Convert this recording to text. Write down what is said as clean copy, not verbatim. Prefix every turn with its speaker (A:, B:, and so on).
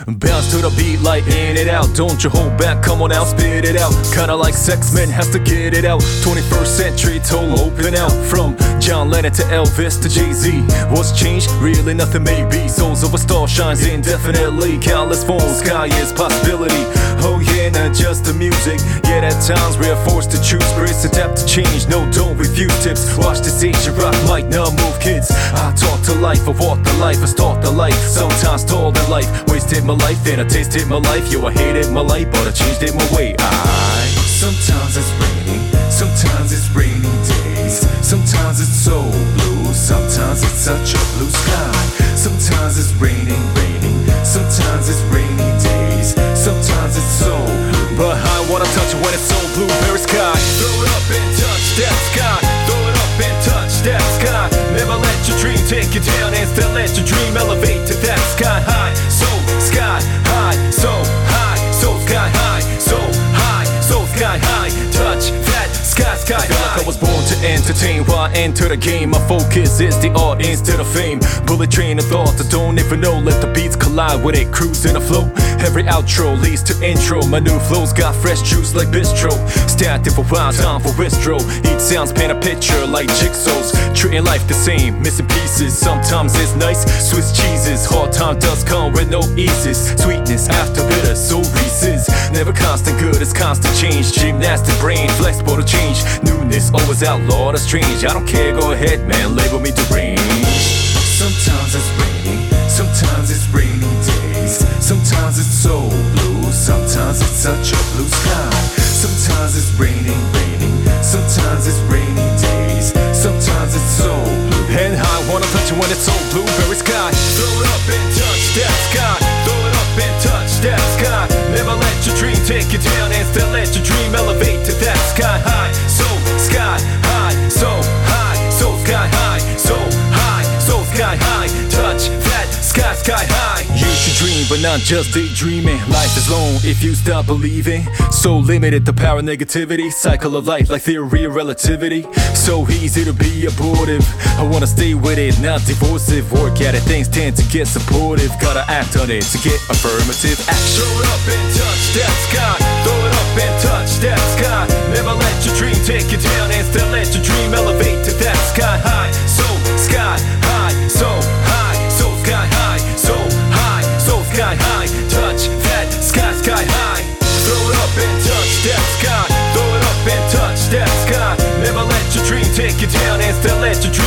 A: Bounce to the beat like in it out. Don't you hold back, come on out, spit it out. Kinda like sex, man has to get it out. 21st century toll open out. From John Lennon to Elvis to Jay-Z. What's changed? Really nothing maybe. Souls of a star shines indefinitely. Countless forms, sky is possibility. Oh yeah, not just the music. Yet at times we are forced to choose. Brace, adapt to change, no don't refuse tips. Watch this Asian rock might not move kids. I talk to life, I walk the life, I start the life. Sometimes tall in life, wasted my life, then I tasted my life. Yo, I hated my life, but I changed it my way.
B: Sometimes it's raining, sometimes it's rainy days. Sometimes it's so blue, sometimes it's such a blue sky. Sometimes it's raining, sometimes it's rainy days. Sometimes it's so blue,
A: but I wanna touch it when it's so blue, very sky.
B: Throw it up and touch that sky. Throw it up and touch that sky. Never let your dream take you down. Instead let your dream elevate to that sky high. So sky high, so high, so sky high, so high, so sky high. Touch that sky, sky high.
A: Like I was born to entertain, while I enter the game. My focus is the art instead of fame. Bullet train of thoughts I don't even know. Let the beats collide with it, cruise in a flow. Every outro leads to intro. My new flows got fresh juice like bistro. Static for wild time for bistro. Each sounds paint a picture like jigsaws. Treating life the same, missing pieces. Sometimes it's nice, Swiss cheeses. Hard time does come with no eases. Sweetness after bitter, so Reese's. Never constant good, it's constant change. Gymnastic brain, flexible to change. Newness, always outlawed or strange. I don't care, go ahead man, label me deranged.
B: Sometimes it's raining, sometimes it's rainy days. Sometimes it's so blue, sometimes it's such a blue sky. Sometimes it's raining, sometimes it's rainy days. Sometimes it's so blue,
A: and I wanna touch it when it's so blue, very sky.
B: Throw it up and touch that sky. Throw it up and touch that sky. Never let your dream take you down. Instead let your dream elevate to that sky high. So sky high, so high, so sky high, so high, so sky high. Touch that sky, sky high.
A: You should dream, but not just daydreaming. Life is long if you stop believing. So limited the power of negativity. Cycle of life like theory of relativity. So easy to be abortive. I wanna stay with it, not divorcive. Work at it, things tend to get supportive. Gotta act on it to get affirmative action.
B: Throw it up and touch that sky. Throw it up and touch that sky. Never let your dream take you down. Instead let your dream elevate to that sky high. So sky high, so high, so sky high, so high, so sky high. Touch that sky, sky high. Throw it up and touch that sky. Throw it up and touch that sky. Never let your dream take you down. Instead let your dream